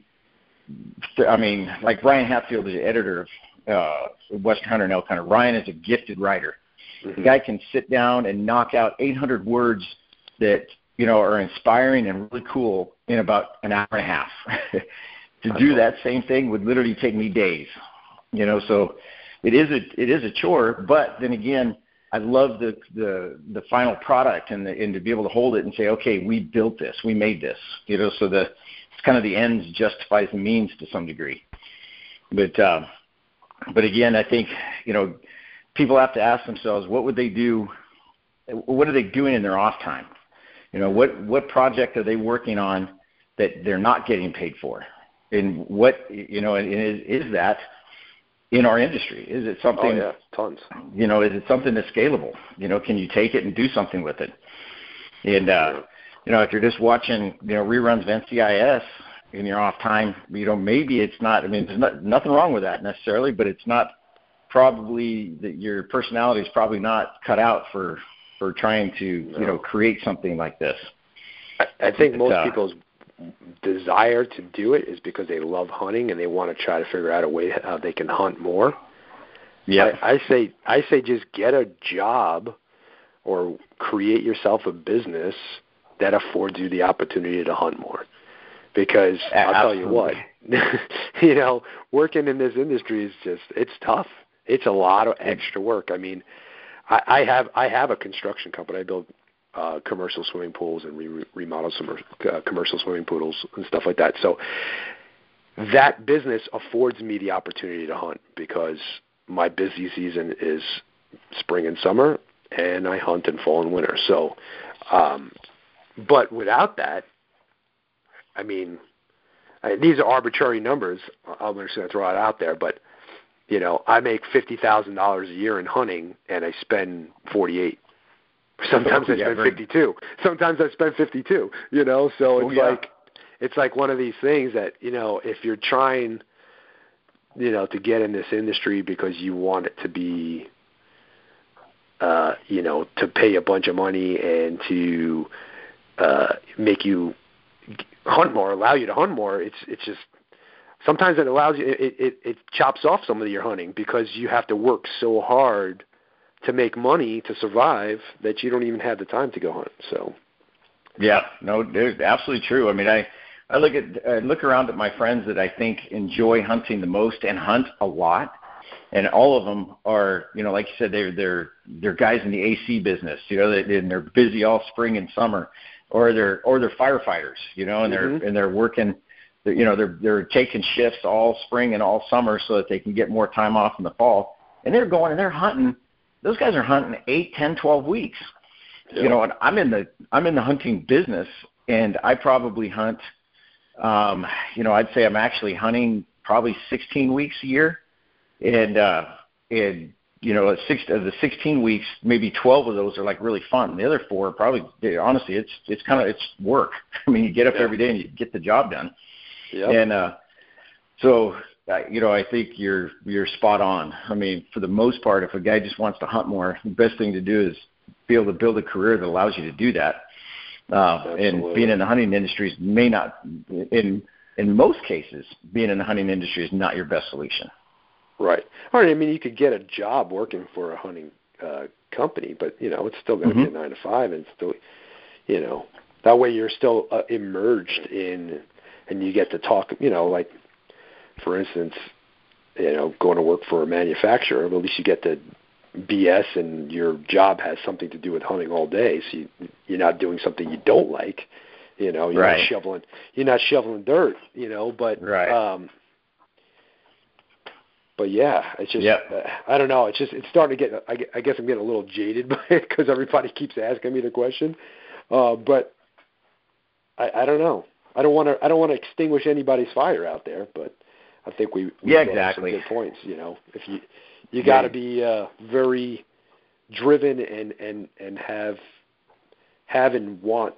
I mean, like Ryan Hatfield is the editor of uh, Western Hunter and Elk Hunter. Ryan is a gifted writer. Mm-hmm. The guy can sit down and knock out eight hundred words that, you know, are inspiring and really cool in about an hour and a half. To do that same thing would literally take me days. You know, so it is a it is a chore. But then again, I love the the the final product, and the, and to be able to hold it and say, okay, we built this, we made this. You know, so the it's kind of the ends justifies the means to some degree. But um, but again, I think, you know, people have to ask themselves, what would they do? What are they doing in their off time? You know, what what project are they working on that they're not getting paid for? And what, you know, and is, is that in our industry? Is it something? Oh yeah, tons. You know, is it something that's scalable? You know, can you take it and do something with it? And uh, you know, if you're just watching, you know, reruns of N C I S in your off time, you know, maybe it's not. I mean, there's not, nothing wrong with that necessarily, but it's not probably that your personality is probably not cut out for for trying to, no. you know, create something like this. I, I think but, most uh, people's desire to do it is because they love hunting and they want to try to figure out a way how they can hunt more. Yeah, I, I say I say just get a job or create yourself a business that affords you the opportunity to hunt more. Because I'll Absolutely. tell you what, you know, working in this industry is just, it's tough. It's a lot of extra work. I mean, I, I have I have a construction company. I build uh, commercial swimming pools and re- remodel some uh, commercial swimming pools and stuff like that. So that business affords me the opportunity to hunt because my busy season is spring and summer, and I hunt in fall and winter. So, um, but without that, I mean, I, these are arbitrary numbers. I'm just going to throw it out there, but you know, I make fifty thousand dollars a year in hunting, and I spend forty-eight. Sometimes I yeah, spend very... fifty-two. Sometimes I spend fifty-two. You know, so it's oh, yeah. like it's like one of these things that, you know, if you're trying, you know, to get in this industry because you want it to be, uh, you know, to pay a bunch of money and to uh, make you hunt more, allow you to hunt more, it's it's just sometimes it allows you, it, it, it chops off some of your hunting because you have to work so hard to make money to survive that you don't even have the time to go hunt. So, yeah, no, it's absolutely true. I mean, I, I look at I look around at my friends that I think enjoy hunting the most and hunt a lot, and all of them are, you know, like you said, they're they're they're guys in the A C business, you know, they, and they're busy all spring and summer. Or they're or they're firefighters, you know, and they're mm-hmm. and they're working, they're, you know, they're they're taking shifts all spring and all summer so that they can get more time off in the fall. And they're going and they're hunting. Those guys are hunting eight, ten, twelve weeks, yeah. you know, and I'm in the I'm in the hunting business, and I probably hunt. Um, you know, I'd say I'm actually hunting probably sixteen weeks a year, and uh, and you know, six of the sixteen weeks, maybe twelve of those are like really fun. The other four are probably, honestly, it's it's kind of it's work. I mean, you get up yeah. every day and you get the job done. Yep. And uh, so, uh, you know, I think you're you're spot on. I mean, for the most part, if a guy just wants to hunt more, the best thing to do is be able to build a career that allows you to do that. Uh, and being in the hunting industry may not, in in most cases, being in the hunting industry is not your best solution. Right. All right. I mean, you could get a job working for a hunting uh, company, but you know, it's still going to mm-hmm. be a nine to five, and still, you know, that way you're still uh, immersed in, and you get to talk. You know, like for instance, you know, going to work for a manufacturer, but at least you get to B S, and your job has something to do with hunting all day. So you, you're not doing something you don't like. You know, you're right. not shoveling. You're not shoveling dirt. You know, but right. um, but yeah, it's just yep. uh, I don't know. It's just it's starting to get. I, I guess I'm getting a little jaded by it because everybody keeps asking me the question. Uh, but I, I don't know. I don't want to. I don't want to extinguish anybody's fire out there. But I think we, we yeah exactly some good points. You know, if you you got to be uh, very driven and, and, and have have and want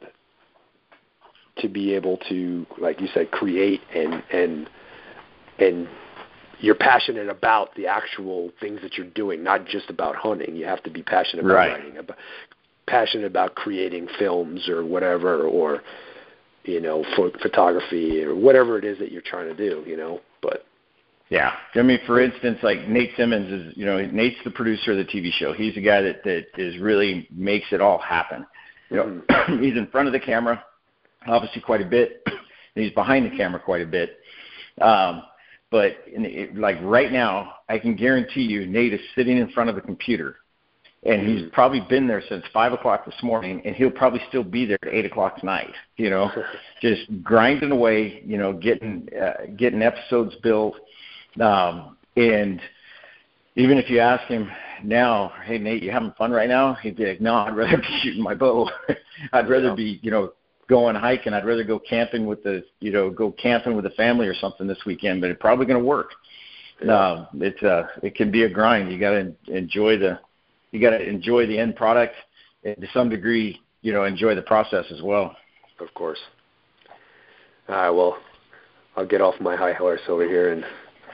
to be able to, like you said, create and and and you're passionate about the actual things that you're doing, not just about hunting. You have to be passionate about right. writing, about, passionate about creating films or whatever, or you know, ph- photography or whatever it is that you're trying to do. You know, but. Yeah. I mean, for instance, like Nate Simmons is, you know, Nate's the producer of the T V show. He's the guy that, that is really makes it all happen. You know, mm-hmm. he's in front of the camera, obviously quite a bit, and he's behind the camera quite a bit. Um, but in it, like right now, I can guarantee you Nate is sitting in front of the computer, and mm-hmm. he's probably been there since five o'clock this morning, and he'll probably still be there at eight o'clock tonight, you know, just grinding away, you know, getting uh, getting episodes built. Um, and even if you ask him now, hey, Nate, you having fun right now? He'd be like, no, I'd rather be shooting my bow. I'd rather yeah. be, you know, going hiking. I'd rather go camping with the, you know, go camping with the family or something this weekend, but it's probably going to work. Yeah. Uh, it's, uh, it can be a grind. You got to enjoy the, you got to enjoy the end product and to some degree, you know, enjoy the process as well. Of course. All right, well, I'll get off my high horse over here and,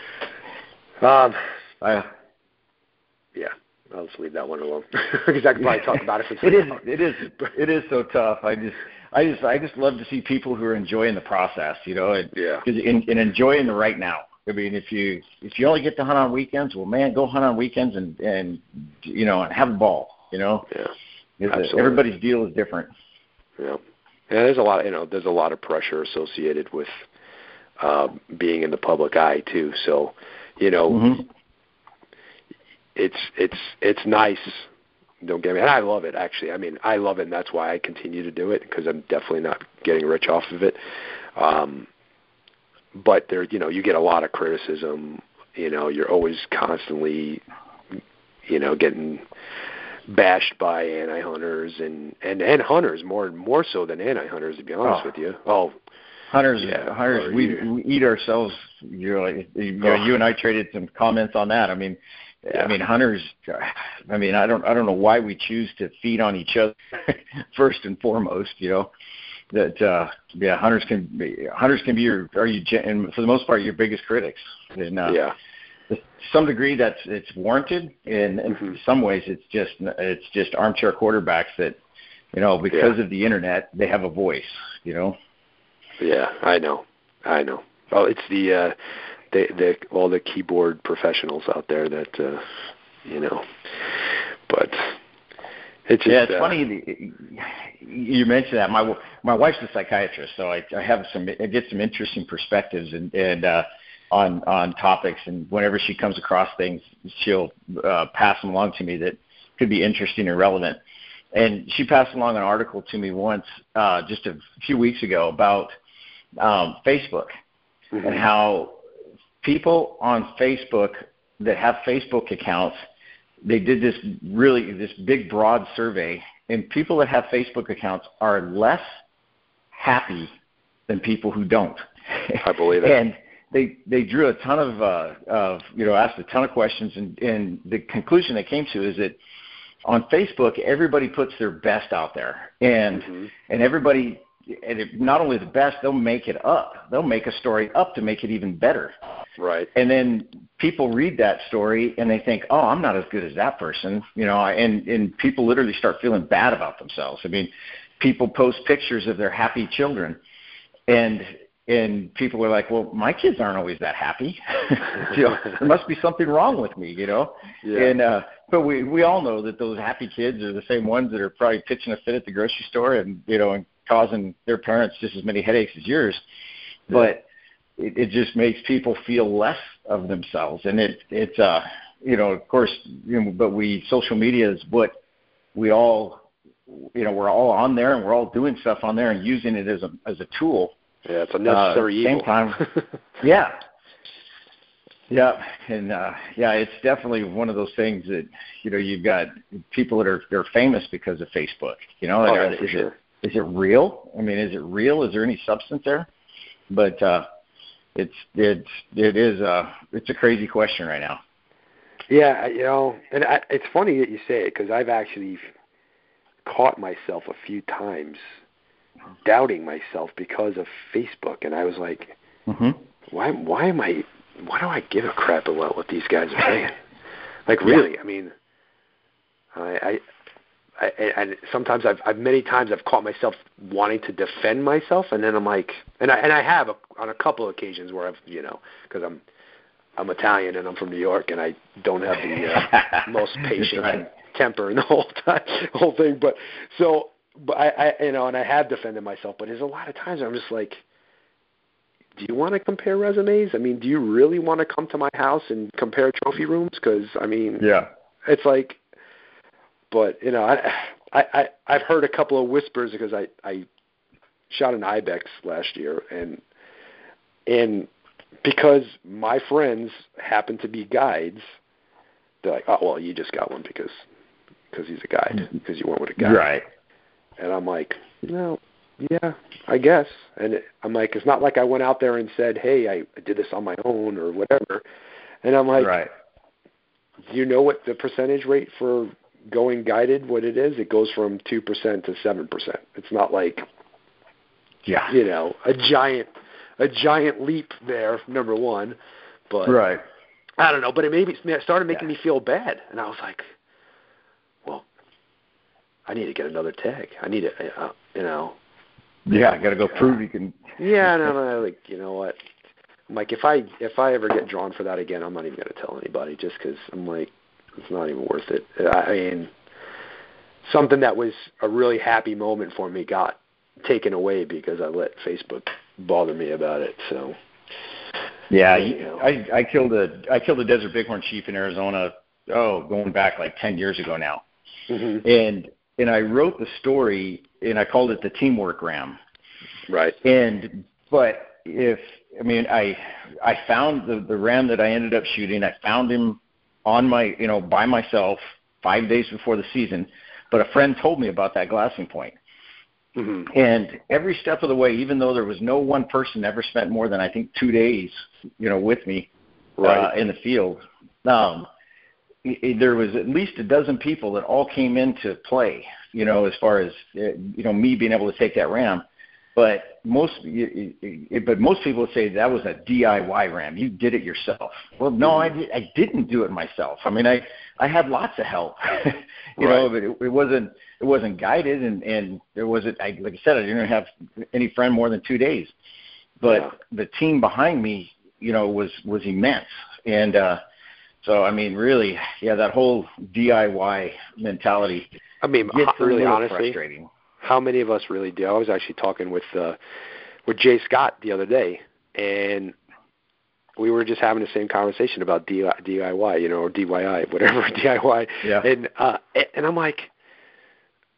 Um, I, yeah, I'll just leave that one alone because I could probably talk about it for. It is, it is, it is so tough. I just, I just, I just love to see people who are enjoying the process, you know, and, yeah, and, and enjoying the right now. I mean, if you if you only get to hunt on weekends, well, man, go hunt on weekends and and you know and have a ball, you know. Yeah, absolutely. Everybody's deal is different. Yeah, yeah. There's a lot, you know, there's a lot of pressure associated with uh, being in the public eye too. So. You know, mm-hmm. it's it's it's nice. Don't get me. And I love it actually. I mean, I love it, and that's why I continue to do it because I'm definitely not getting rich off of it. Um, but there, you know, you get a lot of criticism. You know, you're always constantly, you know, getting bashed by anti-hunters and and and hunters more more so than anti-hunters, to be honest oh. with you. Oh. Hunters, yeah, hunters, we, we eat ourselves. You know, you, know oh. you and I traded some comments on that. I mean, yeah. I mean, hunters. I mean, I don't, I don't know why we choose to feed on each other first and foremost. You know, that uh, yeah, hunters can be, hunters can be your, are you, and for the most part, your biggest critics. And uh, yeah, to some degree, that's it's warranted, and mm-hmm. in some ways, it's just it's just armchair quarterbacks that, you know, because yeah. of the internet, they have a voice. You know. Yeah, I know, I know. Well, it's the uh, the the all the keyboard professionals out there that uh, you know. But it's just, yeah, it's uh, funny you mentioned that. My my wife's a psychiatrist, so I, I have some I get some interesting perspectives and and uh, on on topics. And whenever she comes across things, she'll uh, pass them along to me that could be interesting or relevant. And she passed along an article to me once, uh, just a few weeks ago, about um, Facebook mm-hmm. and how people on Facebook that have Facebook accounts, they did this really this big broad survey, and people that have Facebook accounts are less happy than people who don't. I believe it. And they they drew a ton of, uh, of you know, asked a ton of questions, and, and the conclusion they came to is that on Facebook, everybody puts their best out there, and mm-hmm. and everybody, and it, not only the best, they'll make it up. They'll make a story up to make it even better. Right. And then people read that story and they think, oh, I'm not as good as that person, you know, and, and people literally start feeling bad about themselves. I mean, people post pictures of their happy children, and and people are like, well, my kids aren't always that happy. You know, there must be something wrong with me, you know. Yeah. And uh, but we we all know that those happy kids are the same ones that are probably pitching a fit at the grocery store, and you know, and causing their parents just as many headaches as yours. Yeah. But it, it just makes people feel less of themselves, and it it's uh you know, of course, you know, but we social media is what we all, you know, we're all on there, and we're all doing stuff on there and using it as a as a tool. Yeah, it's a necessary uh, evil. Same time, yeah, yeah, and uh, yeah, it's definitely one of those things that, you know, you've got people that are they're famous because of Facebook. You know, oh, are, yeah, for is sure. it is it real? I mean, is it real? Is there any substance there? But uh, it's it's it is uh it's a crazy question right now. Yeah, you know, and I, it's funny that you say it, because I've actually caught myself a few times doubting myself because of Facebook, and I was like, mm-hmm. why why am I why do I give a crap about what these guys are saying? Like, really? Yeah. I mean, I, I, I and sometimes I've, I've many times I've caught myself wanting to defend myself, and then I'm like, and I and I have a, on a couple of occasions where I've, you know, because I'm I'm Italian and I'm from New York, and I don't have the uh, most patient right. temper in the whole time, whole thing. But so, but I, I, you know, and I have defended myself. But there's a lot of times I'm just like, do you want to compare resumes? I mean, do you really want to come to my house and compare trophy rooms? Because I mean, yeah, it's like, but you know, I, I, I I've heard a couple of whispers because I, I shot an ibex last year, and and. Because my friends happen to be guides, they're like, oh, well, you just got one because because he's a guide, because you went with a guide. Right. And I'm like, no, yeah, I guess. And it, I'm like, it's not like I went out there and said, hey, I, I did this on my own or whatever. And I'm like, right. Do you know what the percentage rate for going guided, what it is? It goes from two percent to seven percent. It's not like, yeah, you know, a giant – a giant leap there, number one, but right. I don't know. But it maybe it started making yeah. me feel bad, and I was like, "Well, I need to get another tag. I need to, uh, you know." Yeah, I got to go uh, prove you can. Yeah, no, no, like you know what? I'm like, if I if I ever get drawn for that again, I'm not even going to tell anybody, just because I'm like, it's not even worth it. I mean, something that was a really happy moment for me got taken away because I let Facebook bother me about it. So yeah, you know. I I killed a I killed a desert bighorn sheep in Arizona. Oh, going back like ten years ago now. Mm-hmm. And and I wrote the story and I called it the teamwork ram. Right. And but if I mean I I found the the ram that I ended up shooting. I found him on my you know by myself five days before the season. But a friend told me about that glassing point. Mm-hmm. And every step of the way, even though there was no one person ever spent more than I think two days, you know, with me right. uh, in the field, um, it, there was at least a dozen people that all came into play, you know, as far as uh, you know me being able to take that ram. But most, but most people would say that was a D I Y ram. You did it yourself. Well, no, I, I didn't do it myself. I mean, I, I had lots of help, you right. know, but it, it wasn't it wasn't guided, and and there wasn't. I, like I said, I didn't have any friend more than two days. But yeah. the team behind me, you know, was was immense, and uh, so I mean, really, yeah, that whole D I Y mentality. I mean, gets really, a little honestly, frustrating. How many of us really do? I was actually talking with uh, with Jay Scott the other day, and we were just having the same conversation about D I Y, you know, or D Y I, whatever, D I Y. Yeah. And uh, and I'm like,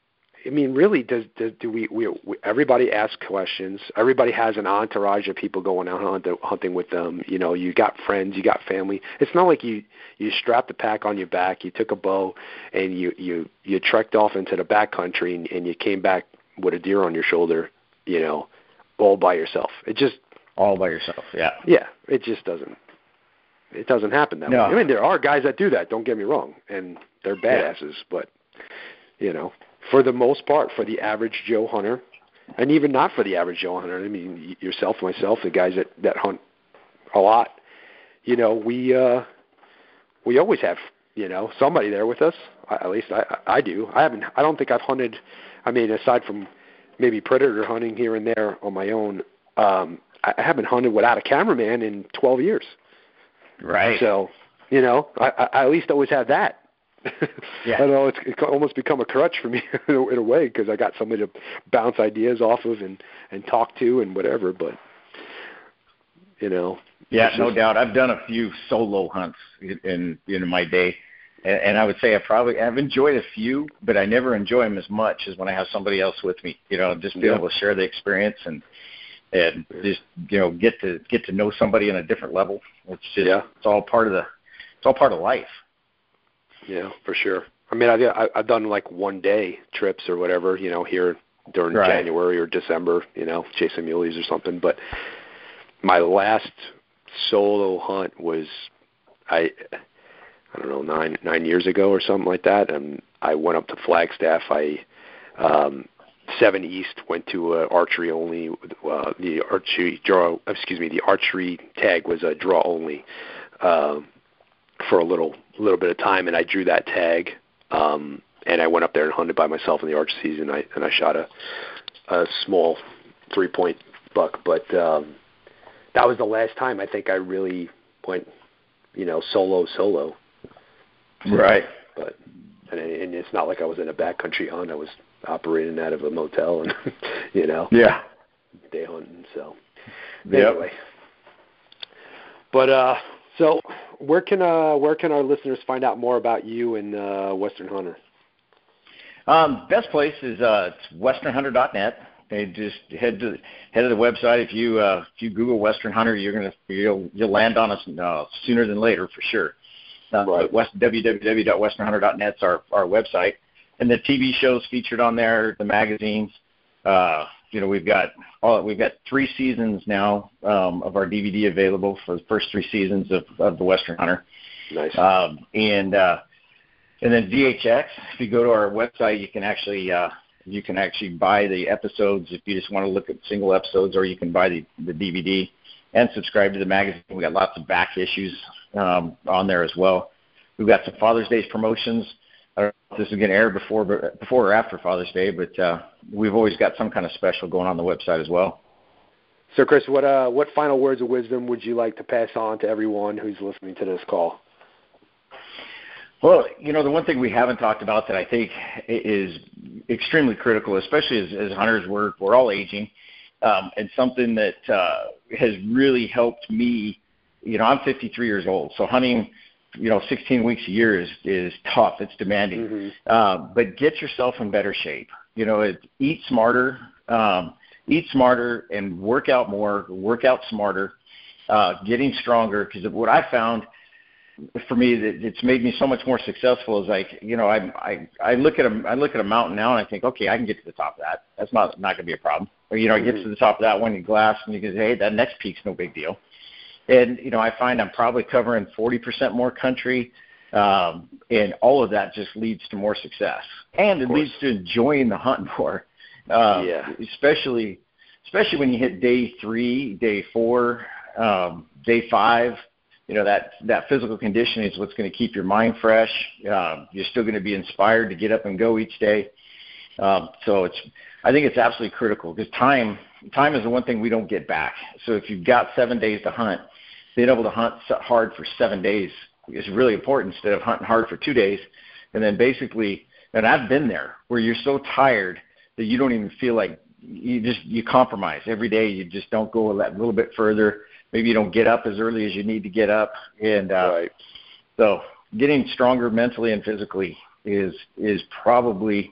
I mean, really, does, does do we, we, we? Everybody asks questions. Everybody has an entourage of people going out hunt, hunting with them. You know, you got friends, you got family. It's not like you you strapped a pack on your back, you took a bow, and you you you trekked off into the backcountry, and, and you came back with a deer on your shoulder. You know, all by yourself. It just all by yourself. Yeah. Yeah. It just doesn't. It doesn't happen that no. way. I mean, there are guys that do that. Don't get me wrong, and they're badasses, yeah. but. You know, for the most part, for the average Joe hunter, and even not for the average Joe hunter, I mean, yourself, myself, the guys that, that hunt a lot, you know, we uh, we always have, you know, somebody there with us. I, at least I, I do. I haven't. I don't think I've hunted. I mean, aside from maybe predator hunting here and there on my own, um, I haven't hunted without a cameraman in twelve years. Right. So, you know, I, I at least always have that. Yeah. I don't know, it's, it's almost become a crutch for me in a, in a way because I got somebody to bounce ideas off of and, and talk to and whatever, but, you know. Yeah, no just, doubt. I've done a few solo hunts in, in my day, and, and I would say I probably I've enjoyed a few, but I never enjoy them as much as when I have somebody else with me, you know, just be yeah. able to share the experience and and just, you know, get to get to know somebody on a different level. It's just, yeah. it's all part of the, it's all part of life. Yeah, for sure. I mean, I've, I've done like one day trips or whatever, you know, here during right. January or December, you know, chasing muleys or something. But my last solo hunt was, I, I don't know, nine nine years ago or something like that. And I went up to Flagstaff. I, um, seven East went to uh, archery only. Uh, the archery draw, excuse me, the archery tag was a draw only. Um, for a little little bit of time, and I drew that tag, um, and I went up there and hunted by myself in the archery season. I, and I shot a, a small three-point buck, but um, that was the last time I think I really went, you know, solo solo. Right. But and, and it's not like I was in a backcountry hunt. I was operating out of a motel and you know, yeah, day hunting. So yep. anyway, but uh. So where can uh, where can our listeners find out more about you and uh, Western Hunter? Um, best place is uh, it's western hunter dot net. They just head to head to the website. If you uh, if you Google Western Hunter, you're gonna you'll you'll land on us uh, sooner than later for sure. Uh, right. West, w w w dot western hunter dot net is our our website, and the T V shows featured on there, the magazines. Uh, you know, we've got all we've got three seasons now um, of our D V D available for the first three seasons of, of the Western Hunter. Nice. Um, and uh, and then V H X. If you go to our website, you can actually uh, you can actually buy the episodes if you just want to look at single episodes, or you can buy the, the D V D and subscribe to the magazine. We got lots of back issues um, on there as well. We've got some Father's Day promotions. I don't know if this is going to air before before or after Father's Day, but uh, we've always got some kind of special going on the website as well. So, Chris, what uh, what final words of wisdom would you like to pass on to everyone who's listening to this call? Well, you know, the one thing we haven't talked about that I think is extremely critical, especially as, as hunters, we're, we're all aging, um, and something that uh, has really helped me, you know, I'm fifty-three years old, so hunting – you know, sixteen weeks a year is, is tough. It's demanding. Mm-hmm. Uh, but get yourself in better shape. You know, it, eat smarter, um, eat smarter and work out more, work out smarter, uh, getting stronger. Because what I found for me, that it's made me so much more successful is like, you know, I, I, I look at a, I look at a mountain now and I think, okay, I can get to the top of that. That's not, not going to be a problem. Or, you know, mm-hmm. I get to the top of that one, you glass and you can say, hey, that next peak's no big deal. And, you know, I find I'm probably covering forty percent more country, um, and all of that just leads to more success. And it leads to enjoying the hunt more, uh, yeah. especially especially when you hit day three, day four, um, day five. You know, that, that physical conditioning is what's going to keep your mind fresh. Uh, you're still going to be inspired to get up and go each day. Um, so it's I think it's absolutely critical because time time is the one thing we don't get back. So if you've got seven days to hunt, being able to hunt hard for seven days is really important instead of hunting hard for two days. And then basically, and I've been there, where you're so tired that you don't even feel like you just you compromise. Every day you just don't go a little bit further. Maybe you don't get up as early as you need to get up. And uh, right. so getting stronger mentally and physically is is probably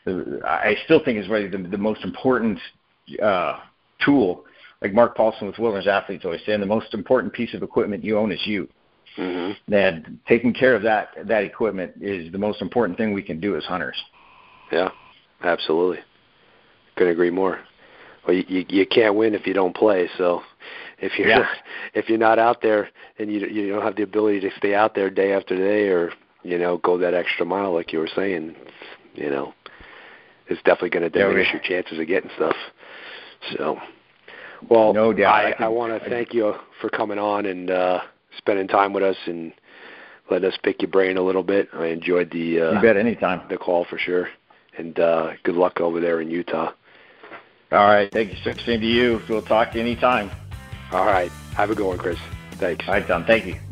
I still think is really the, the most important uh, tool. Like Mark Paulson with Wilderness Athletes always saying, the most important piece of equipment you own is you. Mm-hmm. And taking care of that that equipment is the most important thing we can do as hunters. Yeah, absolutely. Couldn't agree more. Well, you, you you can't win if you don't play. So if you're yeah. not, if you're not out there and you you don't have the ability to stay out there day after day, or you know go that extra mile like you were saying, you know, it's definitely going to diminish yeah, your chances of getting stuff. So. Well, no doubt. I, I, I want to thank you for coming on and uh, spending time with us and letting us pick your brain a little bit. I enjoyed the uh, you bet anytime the call for sure, and uh, good luck over there in Utah. All right, thank you. Same to you. We'll talk to you anytime. All right, have a good one, Chris. Thanks. All right, Tom. Thank you.